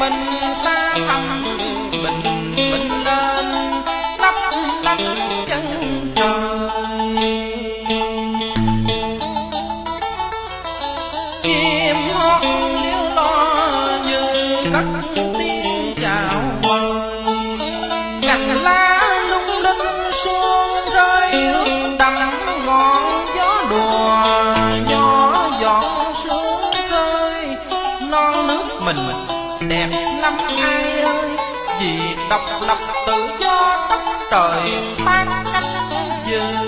bình xa thăm bình bình lên lấp lấp chân trời. Chim hót liếu lo như cất tiếng chào mời, cành lá lung linh xuông rơi ướt đầm ngọn gió đùa nhỏ giọt sương rơi. Non nước mình đẹp lắm ai ơi, vì độc lập tự do đất trời ban cách dư.